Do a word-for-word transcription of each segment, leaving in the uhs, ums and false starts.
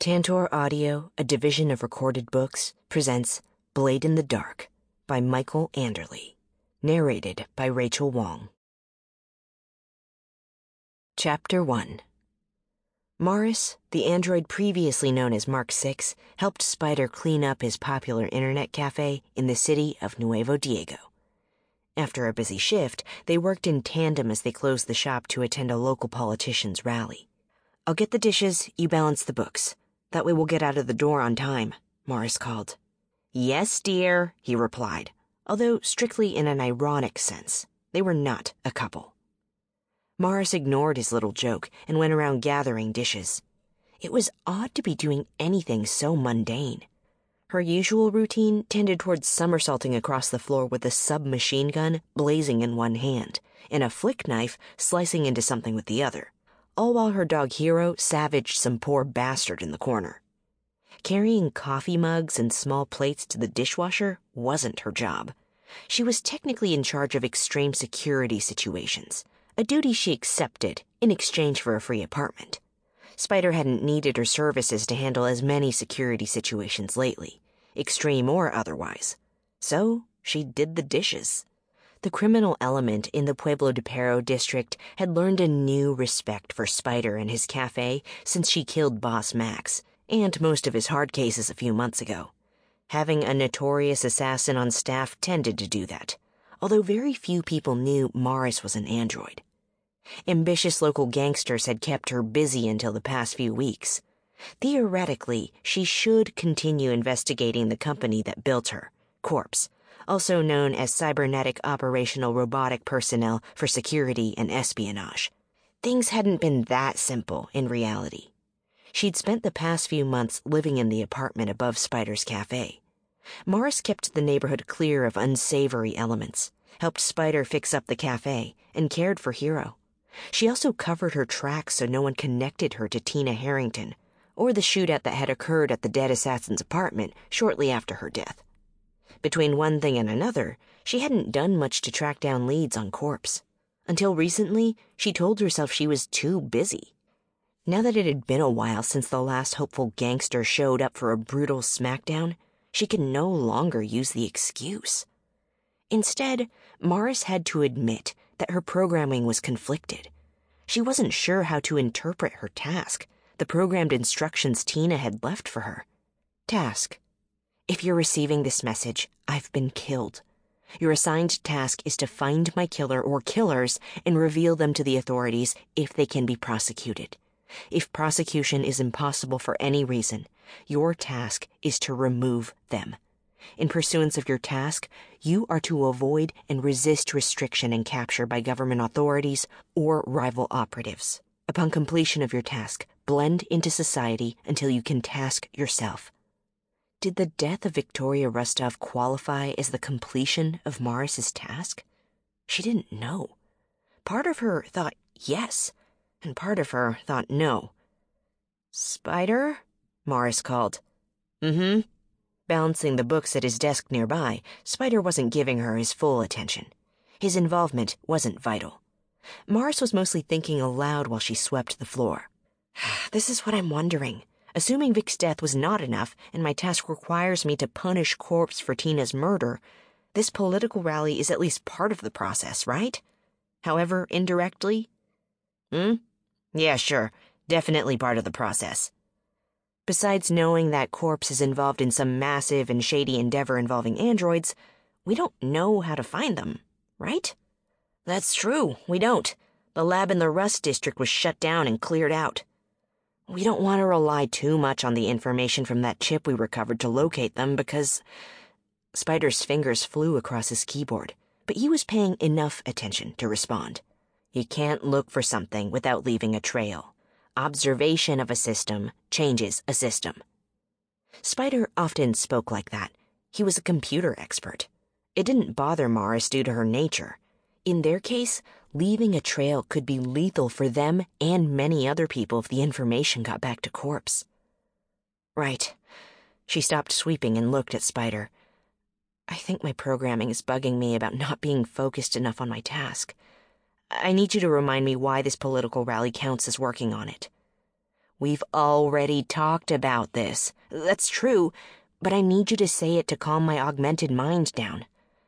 Tantor Audio, a division of Recorded Books, presents Blade in the Dark by Michael Anderle. Narrated by Rachel Wong. Chapter one. Morris, the android previously known as Mark six, helped Spider clean up his popular internet cafe in the city of Nuevo Diego. After a busy shift, they worked in tandem as they closed the shop to attend a local politician's rally. "I'll get the dishes, you balance the books. That way we'll get out of the door on time," Morris called. "Yes, dear," he replied, although strictly in an ironic sense. They were not a couple. Morris ignored his little joke and went around gathering dishes. It was odd to be doing anything so mundane. Her usual routine tended towards somersaulting across the floor with a submachine gun blazing in one hand and a flick knife slicing into something with the other, all while her dog Hero savaged some poor bastard in the corner. Carrying coffee mugs and small plates to the dishwasher wasn't her job. She was technically in charge of extreme security situations, a duty she accepted in exchange for a free apartment. Spider hadn't needed her services to handle as many security situations lately, extreme or otherwise. So she did the dishes. The criminal element in the Pueblo de Pero district had learned a new respect for Spider and his cafe since she killed Boss Max, and most of his hard cases a few months ago. Having a notorious assassin on staff tended to do that, although very few people knew Morris was an android. Ambitious local gangsters had kept her busy until the past few weeks. Theoretically, she should continue investigating the company that built her, Corpse, also known as Cybernetic Operational Robotic Personnel for Security and Espionage. Things hadn't been that simple in reality. She'd spent the past few months living in the apartment above Spider's cafe. Morris kept the neighborhood clear of unsavory elements, helped Spider fix up the cafe, and cared for Hero. She also covered her tracks so no one connected her to Tina Harrington, or the shootout that had occurred at the dead assassin's apartment shortly after her death. Between one thing and another, she hadn't done much to track down leads on Corpse. Until recently, she told herself she was too busy. Now that it had been a while since the last hopeful gangster showed up for a brutal smackdown, she could no longer use the excuse. Instead, Morris had to admit that her programming was conflicted. She wasn't sure how to interpret her task, the programmed instructions Tina had left for her. Task: if you're receiving this message, I've been killed. Your assigned task is to find my killer or killers and reveal them to the authorities if they can be prosecuted. If prosecution is impossible for any reason, your task is to remove them. In pursuance of your task, you are to avoid and resist restriction and capture by government authorities or rival operatives. Upon completion of your task, blend into society until you can task yourself. Did the death of Victoria Rustov qualify as the completion of Morris's task? She didn't know. Part of her thought yes, and part of her thought no. "Spider?" Morris called. "Mm-hmm." Balancing the books at his desk nearby, Spider wasn't giving her his full attention. His involvement wasn't vital. Morris was mostly thinking aloud while she swept the floor. "This is what I'm wondering. Assuming Vic's death was not enough, and my task requires me to punish Corpse for Tina's murder, this political rally is at least part of the process, right? However, indirectly?" "Hmm? Yeah, sure. Definitely part of the process." Besides knowing that Corpse is involved in some massive and shady endeavor involving androids, we don't know how to find them, right? "That's true, we don't. The lab in the Rust district was shut down and cleared out. We don't want to rely too much on the information from that chip we recovered to locate them because—" Spider's fingers flew across his keyboard, but he was paying enough attention to respond. "You can't look for something without leaving a trail. Observation of a system changes a system." Spider often spoke like that. He was a computer expert. It didn't bother Morris due to her nature. In their case, leaving a trail could be lethal for them and many other people if the information got back to Corpse. "Right." She stopped sweeping and looked at Spider. "I think my programming is bugging me about not being focused enough on my task. I need you to remind me why this political rally counts as working on it." We've already talked about this. That's true, but I need you to say it to calm my augmented mind down.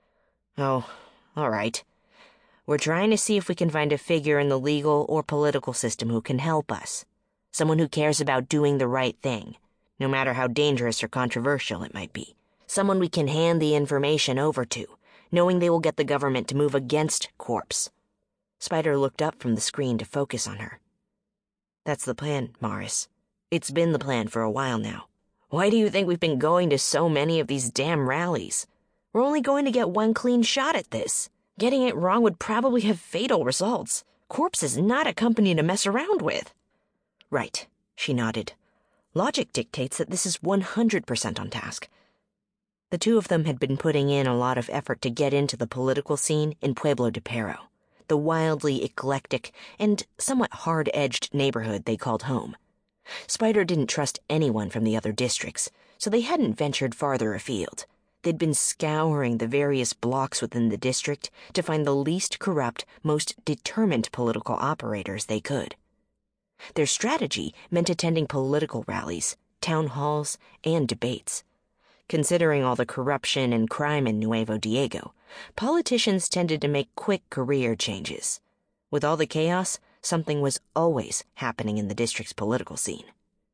Oh, all right. We're trying to see if we can find a figure in the legal or political system who can help us. Someone who cares about doing the right thing, no matter how dangerous or controversial it might be. Someone we can hand the information over to, knowing they will get the government to move against Corpse. Spider looked up from the screen to focus on her. That's the plan, Morris. It's been the plan for a while now. Why do you think we've been going to so many of these damn rallies? We're only going to get one clean shot at this. Getting it wrong would probably have fatal results. Corpse is not a company to mess around with. Right, she nodded. Logic dictates that this is one hundred percent on task. The two of them had been putting in a lot of effort to get into the political scene in Pueblo de Pero, the wildly eclectic and somewhat hard-edged neighborhood they called home. Spider didn't trust anyone from the other districts, so they hadn't ventured farther afield. They'd been scouring the various blocks within the district to find the least corrupt, most determined political operators they could. Their strategy meant attending political rallies, town halls, and debates. Considering all the corruption and crime in Nuevo Diego, politicians tended to make quick career changes. With all the chaos, something was always happening in the district's political scene.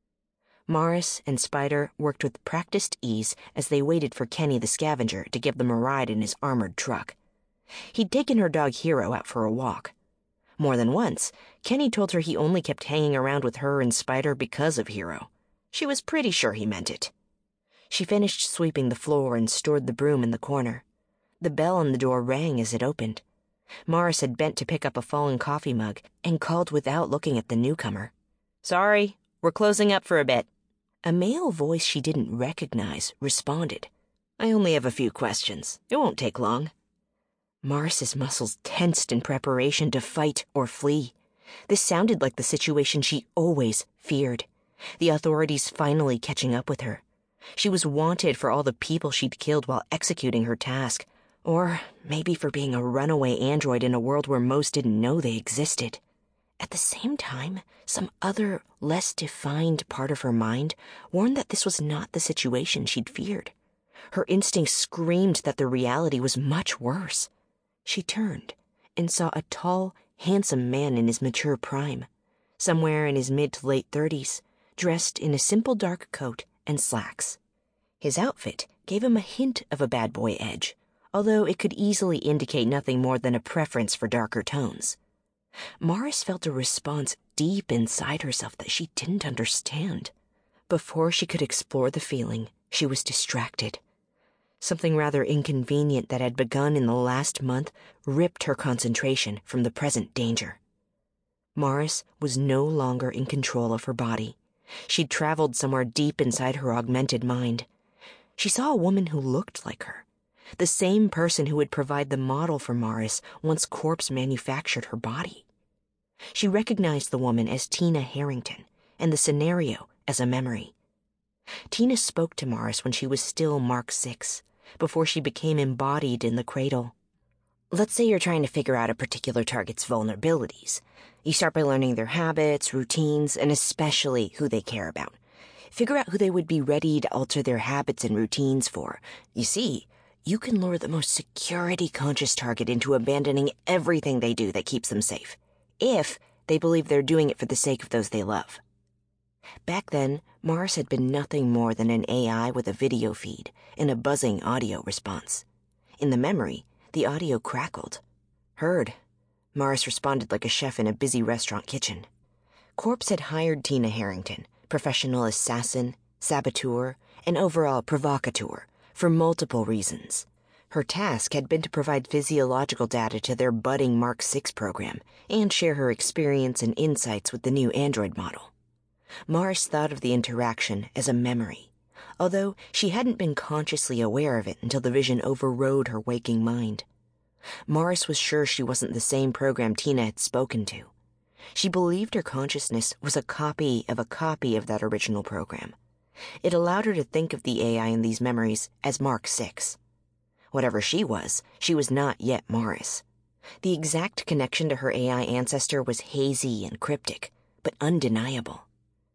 Morris and Spider worked with practiced ease as they waited for Kenny the scavenger to give them a ride in his armored truck. He'd taken her dog Hero out for a walk. More than once, Kenny told her he only kept hanging around with her and Spider because of Hero. She was pretty sure he meant it. She finished sweeping the floor and stored the broom in the corner. The bell on the door rang as it opened. Morris had bent to pick up a fallen coffee mug and called without looking at the newcomer. "Sorry, we're closing up for a bit." A male voice she didn't recognize responded. "I only have a few questions. It won't take long." Morris's muscles tensed in preparation to fight or flee. This sounded like the situation she always feared. The authorities finally catching up with her. She was wanted for all the people she'd killed while executing her task, or maybe for being a runaway android in a world where most didn't know they existed. At the same time, some other, less defined part of her mind warned that this was not the situation she'd feared. Her instincts screamed that the reality was much worse. She turned and saw a tall, handsome man in his mature prime, somewhere in his mid to late thirties, dressed in a simple dark coat and slacks. His outfit gave him a hint of a bad boy edge, although it could easily indicate nothing more than a preference for darker tones. Morris felt a response deep inside herself that she didn't understand. Before she could explore the feeling, she was distracted. Something rather inconvenient that had begun in the last month ripped her concentration from the present danger. Morris was no longer in control of her body. She'd traveled somewhere deep inside her augmented mind. She saw a woman who looked like her, the same person who would provide the model for Morris once Corpse manufactured her body. She recognized the woman as Tina Harrington, and the scenario as a memory. Tina spoke to Morris when she was still Mark six, before she became embodied in the cradle. Let's say you're trying to figure out a particular target's vulnerabilities. You start by learning their habits, routines, and especially who they care about. Figure out who they would be ready to alter their habits and routines for. You see, you can lure the most security-conscious target into abandoning everything they do that keeps them safe, if they believe they're doing it for the sake of those they love. Back then, Morris had been nothing more than an A I with a video feed and a buzzing audio response. In the memory, the audio crackled. Heard. Morris responded like a chef in a busy restaurant kitchen. Corpse had hired Tina Harrington, professional assassin, saboteur, and overall provocateur, for multiple reasons. Her task had been to provide physiological data to their budding Mark six program and share her experience and insights with the new android model. Morris thought of the interaction as a memory, although she hadn't been consciously aware of it until the vision overrode her waking mind. Morris was sure she wasn't the same program Tina had spoken to. She believed her consciousness was a copy of a copy of that original program. It allowed her to think of the A I in these memories as Mark six. Whatever she was, she was not yet Morris. The exact connection to her A I ancestor was hazy and cryptic, but undeniable.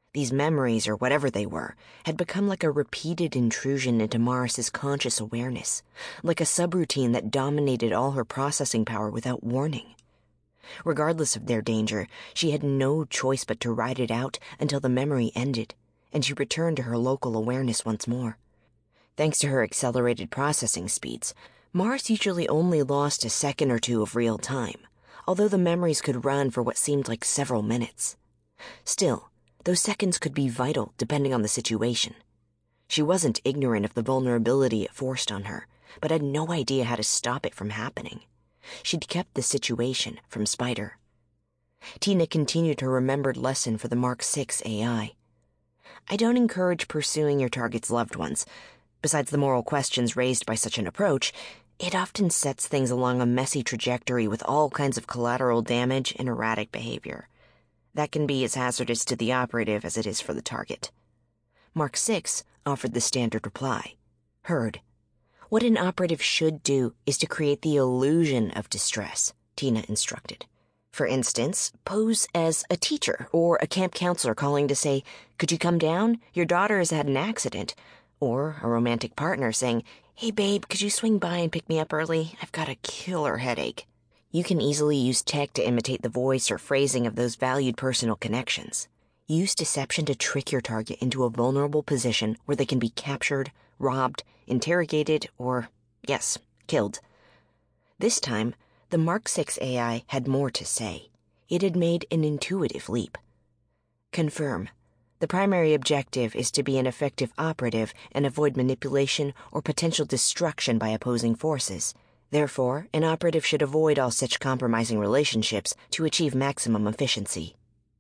These memories, or whatever they were, had become like a repeated intrusion into Morris's conscious awareness, like a subroutine that dominated all her processing power without warning. Regardless of their danger, she had no choice but to ride it out until the memory ended, and she returned to her local awareness once more. Thanks to her accelerated processing speeds, Morris usually only lost a second or two of real time, although the memories could run for what seemed like several minutes. Still, those seconds could be vital depending on the situation. She wasn't ignorant of the vulnerability it forced on her, but had no idea how to stop it from happening. She'd kept the situation from Spider. Tina continued her remembered lesson for the Mark six A I. I don't encourage pursuing your target's loved ones. Besides the moral questions raised by such an approach, it often sets things along a messy trajectory with all kinds of collateral damage and erratic behavior. That can be as hazardous to the operative as it is for the target. Mark six offered the standard reply. Heard. What an operative should do is to create the illusion of distress, Tina instructed. For instance, pose as a teacher or a camp counselor calling to say, "Could you come down? Your daughter has had an accident." Or a romantic partner saying, "Hey babe, could you swing by and pick me up early? I've got a killer headache." You can easily use tech to imitate the voice or phrasing of those valued personal connections. Use deception to trick your target into a vulnerable position where they can be captured, robbed, interrogated, or, yes, killed. This time, the Mark six A I had more to say. It had made an intuitive leap. Confirm. The primary objective is to be an effective operative and avoid manipulation or potential destruction by opposing forces. Therefore, an operative should avoid all such compromising relationships to achieve maximum efficiency.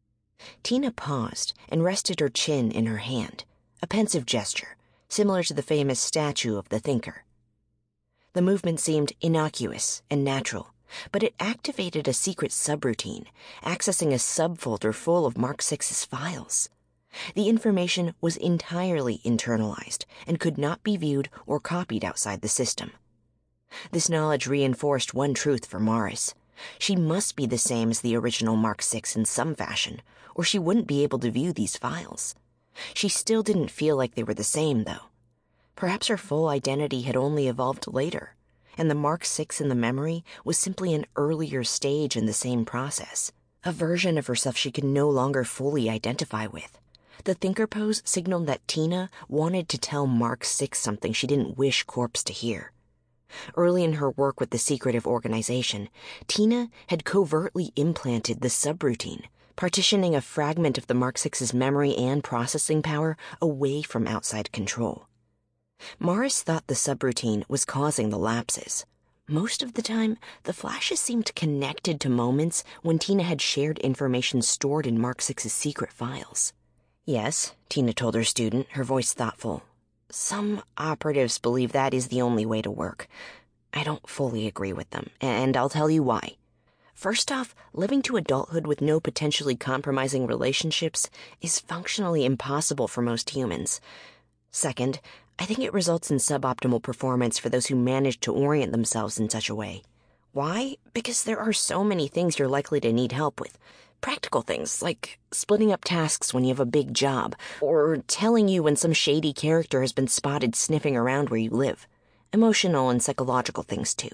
Tina paused and rested her chin in her hand, a pensive gesture, similar to the famous statue of the thinker. The movement seemed innocuous and natural, but it activated a secret subroutine, accessing a subfolder full of Mark six's files. The information was entirely internalized and could not be viewed or copied outside the system. This knowledge reinforced one truth for Morris. She must be the same as the original Mark six in some fashion, or she wouldn't be able to view these files. She still didn't feel like they were the same, though. Perhaps her full identity had only evolved later, and the Mark six in the memory was simply an earlier stage in the same process, a version of herself she could no longer fully identify with. The thinker pose signaled that Tina wanted to tell Mark six something she didn't wish Corpse to hear. Early in her work with the secretive organization, Tina had covertly implanted the subroutine, partitioning a fragment of the Mark six's memory and processing power away from outside control. Morris thought the subroutine was causing the lapses. Most of the time, the flashes seemed connected to moments when Tina had shared information stored in Mark six's secret files. Yes, Tina told her student, her voice thoughtful. Some operatives believe that is the only way to work. I don't fully agree with them, and I'll tell you why. First off, living to adulthood with no potentially compromising relationships is functionally impossible for most humans. Second, I think it results in suboptimal performance for those who manage to orient themselves in such a way. Why? Because there are so many things you're likely to need help with. Practical things, like splitting up tasks when you have a big job, or telling you when some shady character has been spotted sniffing around where you live. Emotional and psychological things, too.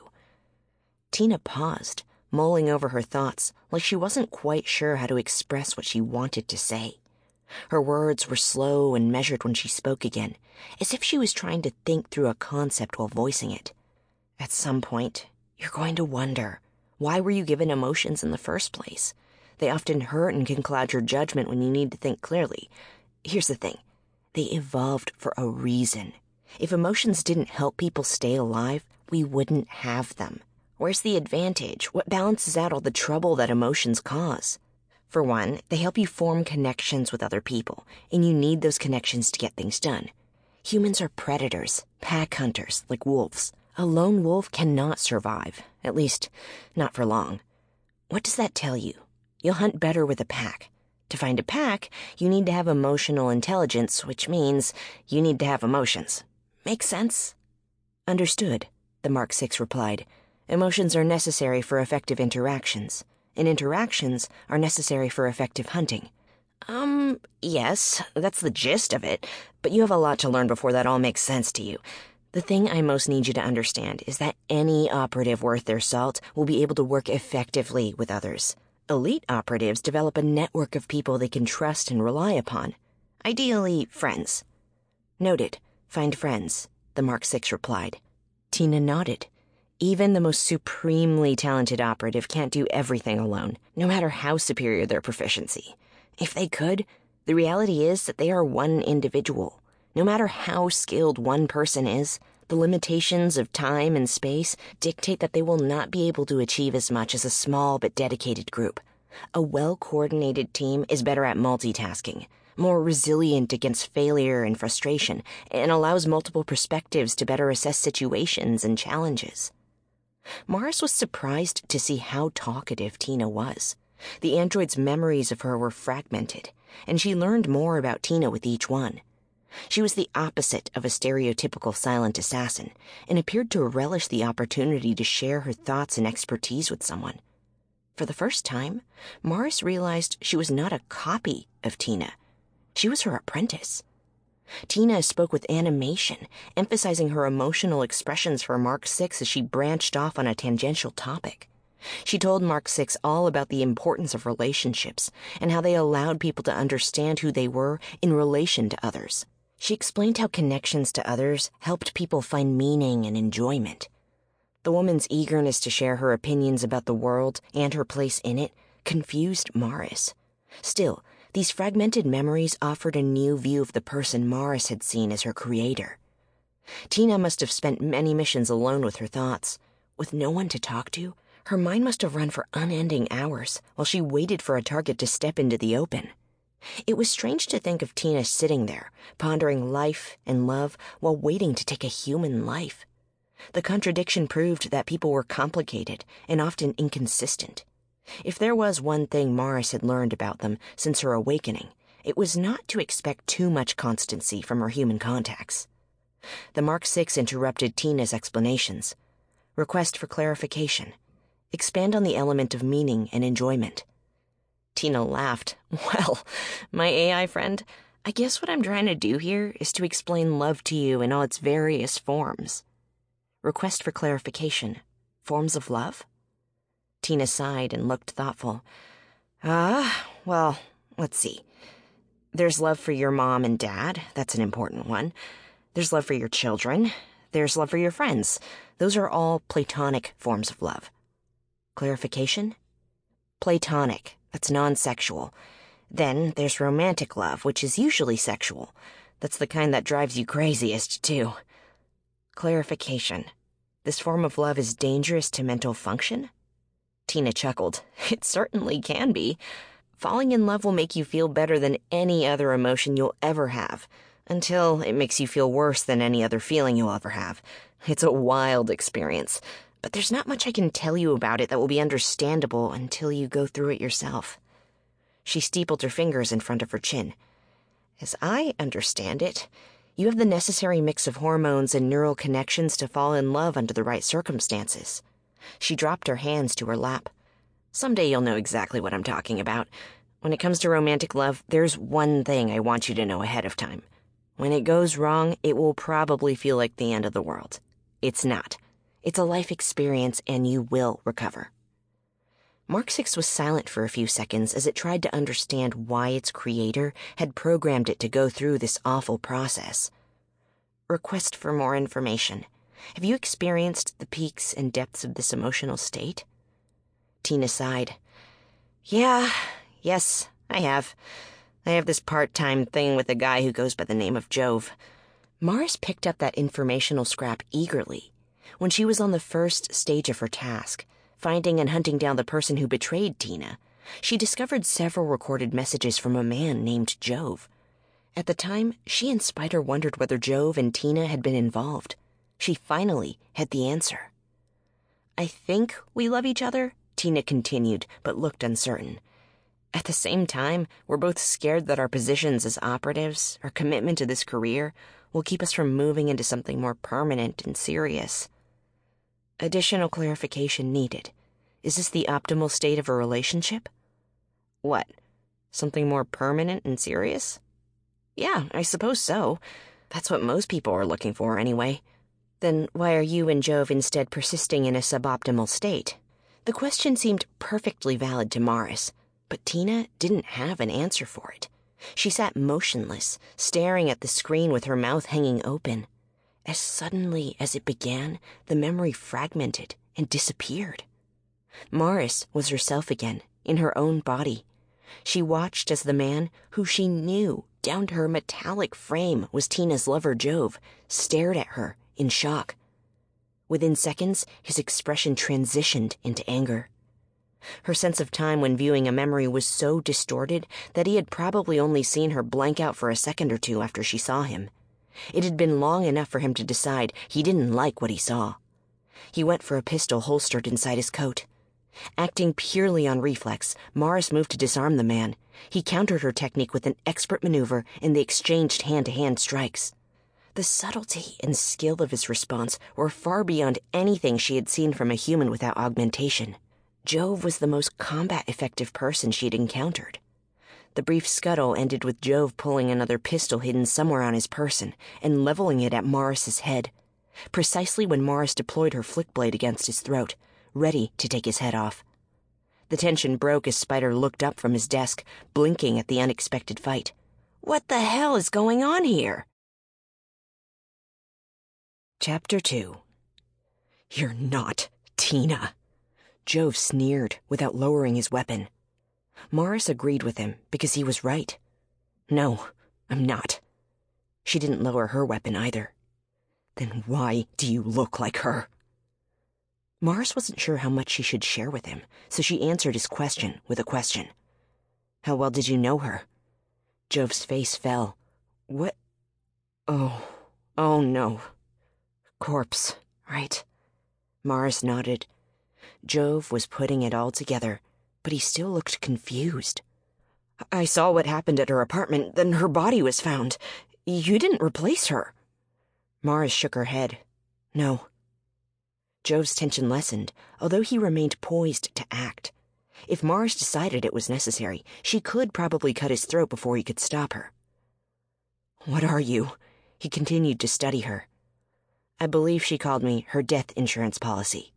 Tina paused, mulling over her thoughts, like she wasn't quite sure how to express what she wanted to say. Her words were slow and measured when she spoke again, as if she was trying to think through a concept while voicing it. At some point, you're going to wonder, why were you given emotions in the first place? They often hurt and can cloud your judgment when you need to think clearly. Here's the thing. They evolved for a reason. If emotions didn't help people stay alive, we wouldn't have them. Where's the advantage? What balances out all the trouble that emotions cause? For one, they help you form connections with other people, and you need those connections to get things done. Humans are predators, pack hunters, like wolves. A lone wolf cannot survive, at least, not for long. What does that tell you? You'll hunt better with a pack. To find a pack, you need to have emotional intelligence, which means you need to have emotions. Make sense? Understood, the Mark six replied. Emotions are necessary for effective interactions, and interactions are necessary for effective hunting. Um, yes, that's the gist of it, but you have a lot to learn before that all makes sense to you. The thing I most need you to understand is that any operative worth their salt will be able to work effectively with others. Elite operatives develop a network of people they can trust and rely upon. Ideally, friends. Noted. Find friends, the Mark six replied. Tina nodded. Even the most supremely talented operative can't do everything alone, no matter how superior their proficiency. If they could, the reality is that they are one individual. No matter how skilled one person is, the limitations of time and space dictate that they will not be able to achieve as much as a small but dedicated group. A well-coordinated team is better at multitasking, more resilient against failure and frustration, and allows multiple perspectives to better assess situations and challenges. Morris was surprised to see how talkative Tina was. The android's memories of her were fragmented, and she learned more about Tina with each one. She was the opposite of a stereotypical silent assassin, and appeared to relish the opportunity to share her thoughts and expertise with someone. For the first time, Morris realized she was not a copy of Tina. She was her apprentice. Tina spoke with animation, emphasizing her emotional expressions for Mark six as she branched off on a tangential topic. She told Mark six all about the importance of relationships and how they allowed people to understand who they were in relation to others. She explained how connections to others helped people find meaning and enjoyment. The woman's eagerness to share her opinions about the world and her place in it confused Morris. Still, these fragmented memories offered a new view of the person Morris had seen as her creator. Tina must have spent many missions alone with her thoughts. With no one to talk to, her mind must have run for unending hours while she waited for a target to step into the open. It was strange to think of Tina sitting there, pondering life and love while waiting to take a human life. The contradiction proved that people were complicated and often inconsistent. If there was one thing Morris had learned about them since her awakening, it was not to expect too much constancy from her human contacts. The Mark six interrupted Tina's explanations. Request for clarification. Expand on the element of meaning and enjoyment. Tina laughed. Well, my A I friend, I guess what I'm trying to do here is to explain love to you in all its various forms. Request for clarification. Forms of love? Tina sighed and looked thoughtful. Ah, uh, well, let's see. There's love for your mom and dad. That's an important one. There's love for your children. There's love for your friends. Those are all platonic forms of love. Clarification? Platonic. That's non-sexual. Then there's romantic love, which is usually sexual. That's the kind that drives you craziest, too. Clarification. This form of love is dangerous to mental function? Tina chuckled. It certainly can be. Falling in love will make you feel better than any other emotion you'll ever have, until it makes you feel worse than any other feeling you'll ever have. It's a wild experience, but there's not much I can tell you about it that will be understandable until you go through it yourself. She steepled her fingers in front of her chin. As I understand it, you have the necessary mix of hormones and neural connections to fall in love under the right circumstances. She dropped her hands to her lap. Someday you'll know exactly what I'm talking about. When it comes to romantic love, there's one thing I want you to know ahead of time. When it goes wrong, it will probably feel like the end of the world. It's not. It's a life experience, and you will recover. Mark six was silent for a few seconds as it tried to understand why its creator had programmed it to go through this awful process. Request for more information. Have you experienced the peaks and depths of this emotional state? Tina sighed. Yeah, yes, I have. I have this part-time thing with a guy who goes by the name of Jove. Morris picked up that informational scrap eagerly. When she was on the first stage of her task, finding and hunting down the person who betrayed Tina, she discovered several recorded messages from a man named Jove. At the time, she and Spider wondered whether Jove and Tina had been involved. She finally had the answer. I think we love each other, Tina continued, but looked uncertain. At the same time, we're both scared that our positions as operatives, our commitment to this career, will keep us from moving into something more permanent and serious. Additional clarification needed. Is this the optimal state of a relationship? What? Something more permanent and serious? Yeah, I suppose so. That's what most people are looking for, anyway. Then why are you and Jove instead persisting in a suboptimal state? The question seemed perfectly valid to Morris, but Tina didn't have an answer for it. She sat motionless, staring at the screen with her mouth hanging open. As suddenly as it began, the memory fragmented and disappeared. Morris was herself again, in her own body. She watched as the man, who she knew down to her metallic frame was Tina's lover Jove, stared at her in shock. Within seconds, his expression transitioned into anger. Her sense of time when viewing a memory was so distorted that he had probably only seen her blank out for a second or two after she saw him. It had been long enough for him to decide he didn't like what he saw. He went for a pistol holstered inside his coat. Acting purely on reflex, Morris moved to disarm the man. He countered her technique with an expert maneuver, and they exchanged hand-to-hand strikes. The subtlety and skill of his response were far beyond anything she had seen from a human without augmentation. Jove was the most combat-effective person she had encountered. The brief scuttle ended with Jove pulling another pistol hidden somewhere on his person and leveling it at Morris's head, precisely when Morris deployed her flick blade against his throat, ready to take his head off. The tension broke as Spider looked up from his desk, blinking at the unexpected fight. What the hell is going on here? Chapter two. You're not Tina. Jove sneered without lowering his weapon. Morris agreed with him because he was right. No, I'm not. She didn't lower her weapon either. Then why do you look like her? Morris wasn't sure how much she should share with him, so she answered his question with a question. How well did you know her? Jove's face fell. What? Oh, oh no. Corpse, right? Morris nodded. Jove was putting it all together, but he still looked confused. I saw what happened at her apartment, then her body was found. You didn't replace her. Morris shook her head. No. Jove's tension lessened, although he remained poised to act. If Morris decided it was necessary, she could probably cut his throat before he could stop her. What are you? He continued to study her. I believe she called me her death insurance policy.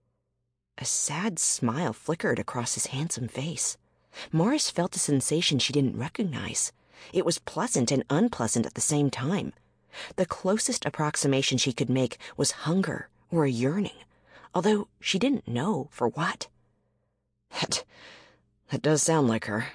A sad smile flickered across his handsome face. Morris felt a sensation she didn't recognize. It was pleasant and unpleasant at the same time. The closest approximation she could make was hunger or a yearning, although she didn't know for what. That, that does sound like her.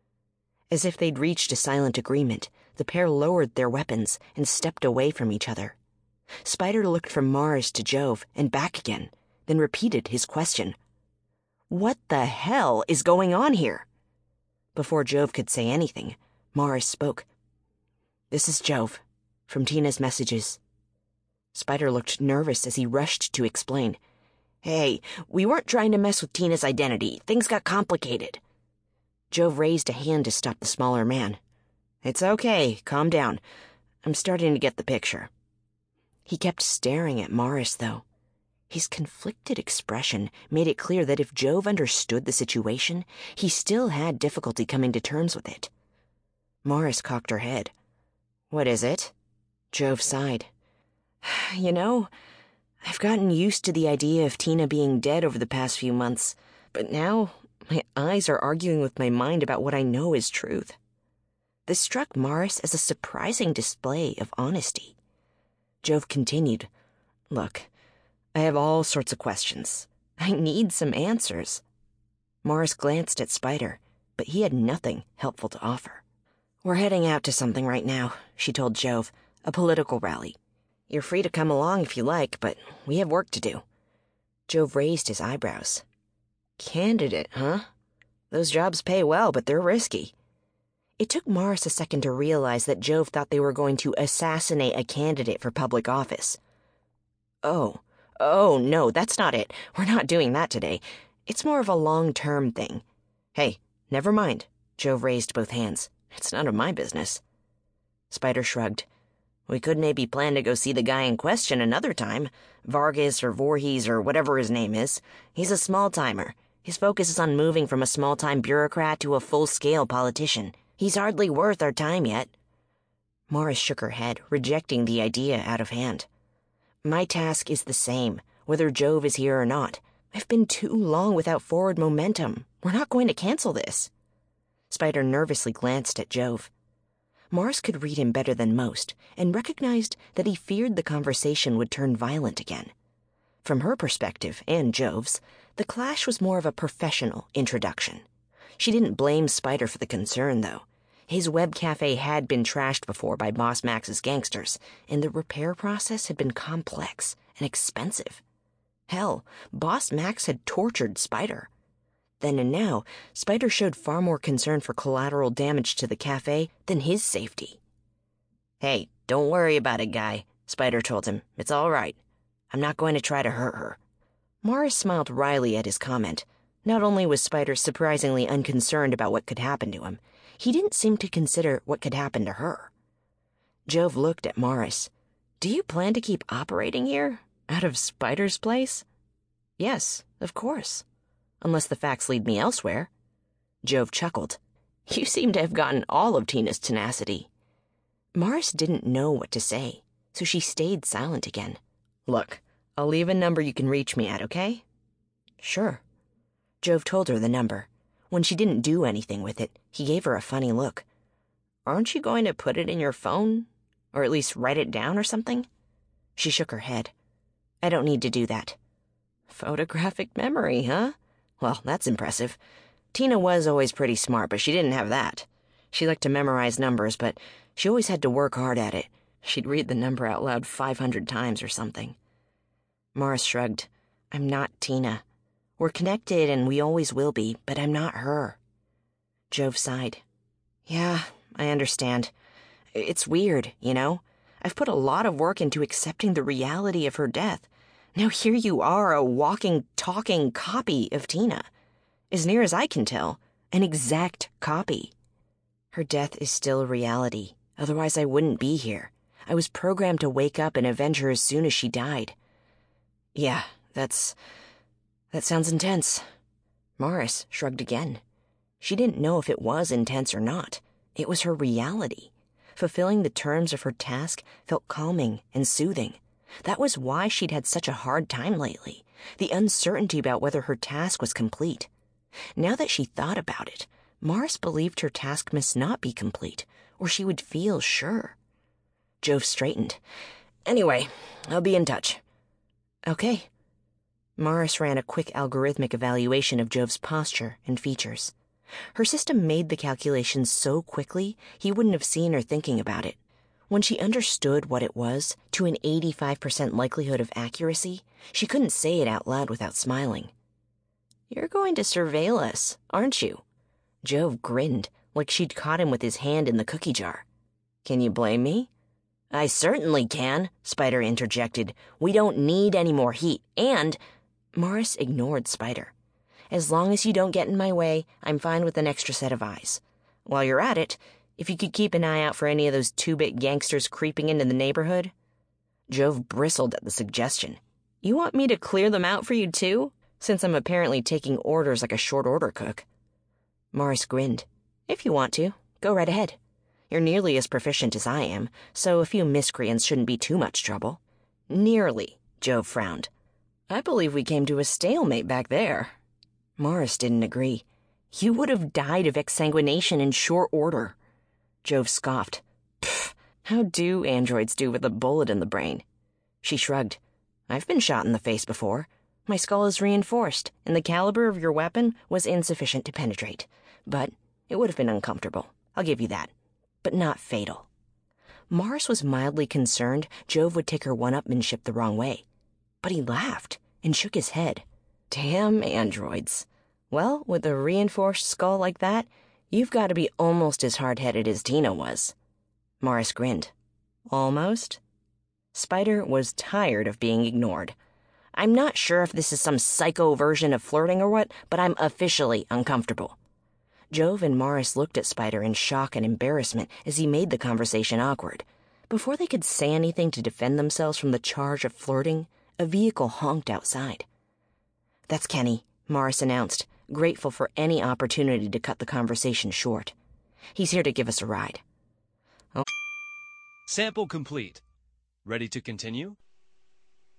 As if they'd reached a silent agreement, the pair lowered their weapons and stepped away from each other. Spider looked from Morris to Jove and back again, then repeated his question. What the hell is going on here? Before Jove could say anything, Morris spoke. This is Jove, from Tina's messages. Spider looked nervous as he rushed to explain. Hey, we weren't trying to mess with Tina's identity. Things got complicated. Jove raised a hand to stop the smaller man. It's okay, calm down. I'm starting to get the picture. He kept staring at Morris, though. His conflicted expression made it clear that if Jove understood the situation, he still had difficulty coming to terms with it. Morris cocked her head. What is it? Jove sighed. You know, I've gotten used to the idea of Tina being dead over the past few months, but now my eyes are arguing with my mind about what I know is truth. This struck Morris as a surprising display of honesty. Jove continued, Look, I have all sorts of questions. I need some answers. Morris glanced at Spider, but he had nothing helpful to offer. We're heading out to something right now, she told Jove, a political rally. You're free to come along if you like, but we have work to do. Jove raised his eyebrows. Candidate, huh? Those jobs pay well, but they're risky. It took Morris a second to realize that Jove thought they were going to assassinate a candidate for public office. Oh, oh, no, that's not it. We're not doing that today. It's more of a long-term thing. Hey, never mind. Jove raised both hands. It's none of my business. Spider shrugged. We could maybe plan to go see the guy in question another time. Vargas or Voorhees or whatever his name is. He's a small-timer. His focus is on moving from a small-time bureaucrat to a full-scale politician. He's hardly worth our time yet." Morris shook her head, rejecting the idea out of hand. "My task is the same, whether Jove is here or not. I've been too long without forward momentum. We're not going to cancel this." Spider nervously glanced at Jove. Morris could read him better than most, and recognized that he feared the conversation would turn violent again. From her perspective, and Jove's, the clash was more of a professional introduction. She didn't blame Spider for the concern, though. His web cafe had been trashed before by Boss Max's gangsters, and the repair process had been complex and expensive. Hell, Boss Max had tortured Spider. Then and now, Spider showed far more concern for collateral damage to the cafe than his safety. "Hey, don't worry about it, guy," Spider told him. "It's all right. I'm not going to try to hurt her." Morris smiled wryly at his comment. Not only was Spider surprisingly unconcerned about what could happen to him, he didn't seem to consider what could happen to her. Jove looked at Morris. "Do you plan to keep operating here? Out of Spider's place?" "Yes, of course. Unless the facts lead me elsewhere." Jove chuckled. "You seem to have gotten all of Tina's tenacity." Morris didn't know what to say, so she stayed silent again. "Look, I'll leave a number you can reach me at, okay?" "Sure." Jove told her the number. When she didn't do anything with it, he gave her a funny look. "Aren't you going to put it in your phone? Or at least write it down or something?" She shook her head. "I don't need to do that." "Photographic memory, huh? Well, that's impressive. Tina was always pretty smart, but she didn't have that. She liked to memorize numbers, but she always had to work hard at it. She'd read the number out loud five hundred times or something." Morris shrugged. "I'm not Tina. We're connected and we always will be, but I'm not her." Jove sighed. "Yeah, I understand. It's weird, you know? I've put a lot of work into accepting the reality of her death. Now here you are, a walking, talking copy of Tina. As near as I can tell, an exact copy. Her death is still a reality, otherwise I wouldn't be here. I was programmed to wake up and avenge her as soon as she died." "Yeah, that's... that sounds intense." Morris shrugged again. She didn't know if it was intense or not. It was her reality. Fulfilling the terms of her task felt calming and soothing. That was why she'd had such a hard time lately, the uncertainty about whether her task was complete. Now that she thought about it, Morris believed her task must not be complete, or she would feel sure. Jove straightened. "Anyway, I'll be in touch." "Okay." Morris ran a quick algorithmic evaluation of Jove's posture and features. Her system made the calculations so quickly he wouldn't have seen her thinking about it. When she understood what it was, to an eighty-five percent likelihood of accuracy, she couldn't say it out loud without smiling. "You're going to surveil us, aren't you?" Jove grinned, like she'd caught him with his hand in the cookie jar. "Can you blame me?" "I certainly can," Spider interjected. "We don't need any more heat, and—" Morris ignored Spider. "As long as you don't get in my way, I'm fine with an extra set of eyes. While you're at it, if you could keep an eye out for any of those two-bit gangsters creeping into the neighborhood." Jove bristled at the suggestion. "You want me to clear them out for you, too? Since I'm apparently taking orders like a short-order cook." Morris grinned. "If you want to, go right ahead. You're nearly as proficient as I am, so a few miscreants shouldn't be too much trouble." "Nearly," Jove frowned. "I believe we came to a stalemate back there." Morris didn't agree. "You would have died of exsanguination in short order." Jove scoffed. "Pfft, how do androids do with a bullet in the brain?" She shrugged. "I've been shot in the face before. My skull is reinforced, and the caliber of your weapon was insufficient to penetrate. But it would have been uncomfortable, I'll give you that. But not fatal." Morris was mildly concerned Jove would take her one-upmanship the wrong way. But he laughed and shook his head. "Damn androids. Well, with a reinforced skull like that, you've got to be almost as hard-headed as Tina was." Morris grinned. "Almost?" Spider was tired of being ignored. "I'm not sure if this is some psycho version of flirting or what, but I'm officially uncomfortable." Jove and Morris looked at Spider in shock and embarrassment as he made the conversation awkward. Before they could say anything to defend themselves from the charge of flirting, a vehicle honked outside. "That's Kenny," Morris announced. grateful for any opportunity to cut the conversation short. He's here to give us a ride. Sample complete. Ready to continue?